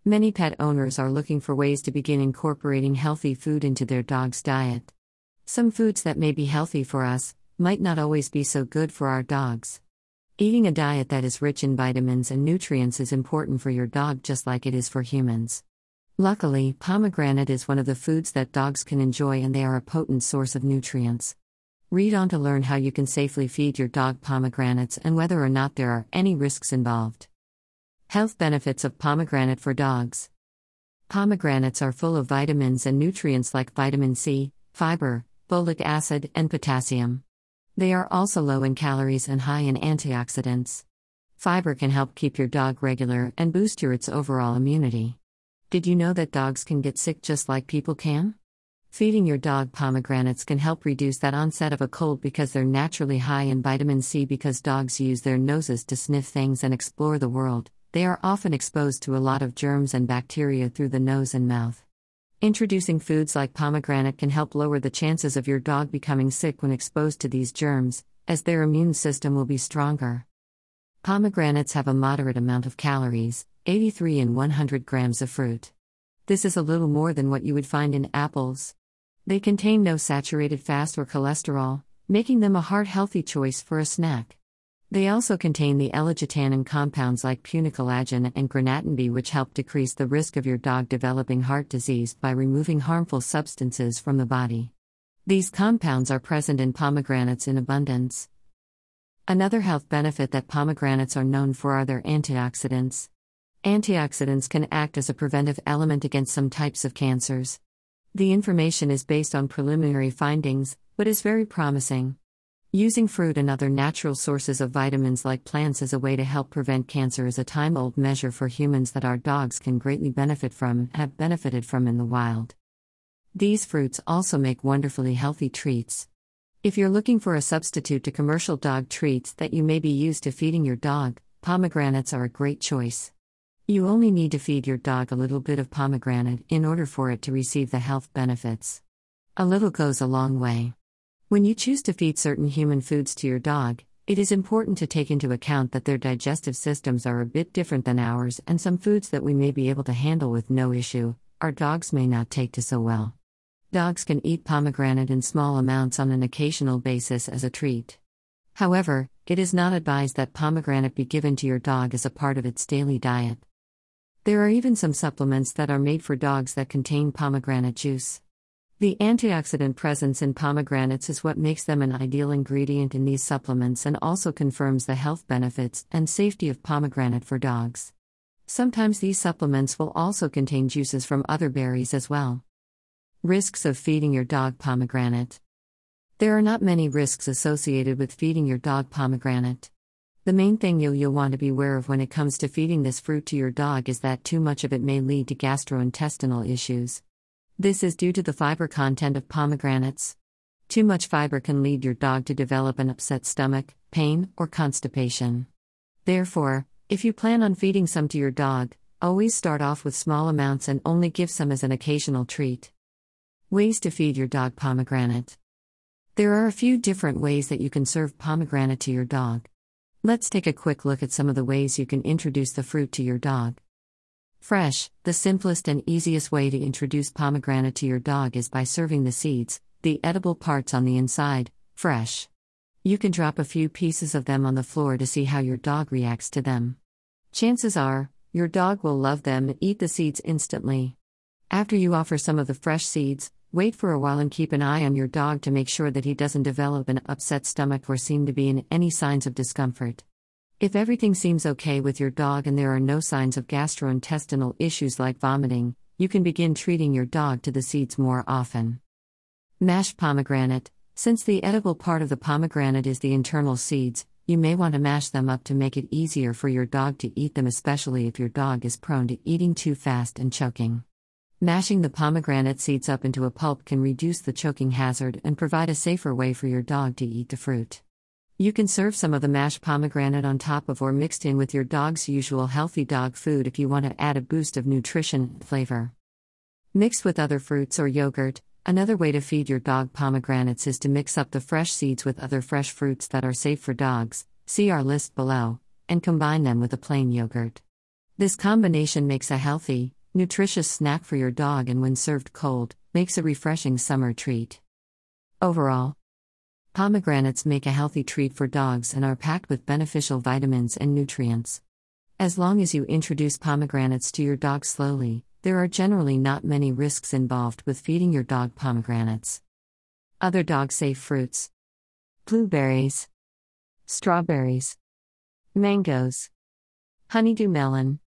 Many pet owners are looking for ways to begin incorporating healthy food into their dog's diet. Some foods that may be healthy for us might not always be so good for our dogs. Eating a diet that is rich in vitamins and nutrients is important for your dog just like it is for humans. Luckily, pomegranate is one of the foods that dogs can enjoy, and they are a potent source of nutrients. Read on to learn how you can safely feed your dog pomegranates and whether or not there are any risks involved. Health benefits of pomegranate for dogs. Pomegranates are full of vitamins and nutrients like vitamin C, fiber, folic acid, and potassium. They are also low in calories and high in antioxidants. Fiber can help keep your dog regular and boost its overall immunity. Did you know that dogs can get sick just like people can? Feeding your dog pomegranates can help reduce that onset of a cold because they're naturally high in vitamin C. Because dogs use their noses to sniff things and explore the world, they are often exposed to a lot of germs and bacteria through the nose and mouth. Introducing foods like pomegranate can help lower the chances of your dog becoming sick when exposed to these germs, as their immune system will be stronger. Pomegranates have a moderate amount of calories, 83 in 100 grams of fruit. This is a little more than what you would find in apples. They contain no saturated fats or cholesterol, making them a heart-healthy choice for a snack. They also contain the L-glutathione compounds like punicalagin and grenatin B, which help decrease the risk of your dog developing heart disease by removing harmful substances from the body. These compounds are present in pomegranates in abundance. Another health benefit that pomegranates are known for are their antioxidants. Antioxidants can act as a preventive element against some types of cancers. The information is based on preliminary findings, but is very promising. Using fruit and other natural sources of vitamins like plants as a way to help prevent cancer is a time-old measure for humans that our dogs can greatly benefit from and have benefited from in the wild. These fruits also make wonderfully healthy treats. If you're looking for a substitute to commercial dog treats that you may be used to feeding your dog, pomegranates are a great choice. You only need to feed your dog a little bit of pomegranate in order for it to receive the health benefits. A little goes a long way. When you choose to feed certain human foods to your dog, it is important to take into account that their digestive systems are a bit different than ours, and some foods that we may be able to handle with no issue, our dogs may not take to so well. Dogs can eat pomegranate in small amounts on an occasional basis as a treat. However, it is not advised that pomegranate be given to your dog as a part of its daily diet. There are even some supplements that are made for dogs that contain pomegranate juice. The antioxidant presence in pomegranates is what makes them an ideal ingredient in these supplements and also confirms the health benefits and safety of pomegranate for dogs. Sometimes these supplements will also contain juices from other berries as well. Risks of feeding your dog pomegranate. There are not many risks associated with feeding your dog pomegranate. The main thing you'll want to be aware of when it comes to feeding this fruit to your dog is that too much of it may lead to gastrointestinal issues. This is due to the fiber content of pomegranates. Too much fiber can lead your dog to develop an upset stomach, pain, or constipation. Therefore, if you plan on feeding some to your dog, always start off with small amounts and only give some as an occasional treat. Ways to feed your dog pomegranate. There are a few different ways that you can serve pomegranate to your dog. Let's take a quick look at some of the ways you can introduce the fruit to your dog. Fresh, the simplest and easiest way to introduce pomegranate to your dog is by serving the seeds, the edible parts on the inside, fresh. You can drop a few pieces of them on the floor to see how your dog reacts to them. Chances are, your dog will love them and eat the seeds instantly. After you offer some of the fresh seeds, wait for a while and keep an eye on your dog to make sure that he doesn't develop an upset stomach or seem to be in any signs of discomfort. If everything seems okay with your dog and there are no signs of gastrointestinal issues like vomiting, you can begin treating your dog to the seeds more often. Mashed pomegranate. Since the edible part of the pomegranate is the internal seeds, you may want to mash them up to make it easier for your dog to eat them, especially if your dog is prone to eating too fast and choking. Mashing the pomegranate seeds up into a pulp can reduce the choking hazard and provide a safer way for your dog to eat the fruit. You can serve some of the mashed pomegranate on top of or mixed in with your dog's usual healthy dog food if you want to add a boost of nutrition and flavor. Mixed with other fruits or yogurt. Another way to feed your dog pomegranates is to mix up the fresh seeds with other fresh fruits that are safe for dogs, see our list below, and combine them with a plain yogurt. This combination makes a healthy, nutritious snack for your dog and when served cold, makes a refreshing summer treat. Overall, pomegranates make a healthy treat for dogs and are packed with beneficial vitamins and nutrients. As long as you introduce pomegranates to your dog slowly, there are generally not many risks involved with feeding your dog pomegranates. Other dog-safe fruits: blueberries, strawberries, mangoes, honeydew melon,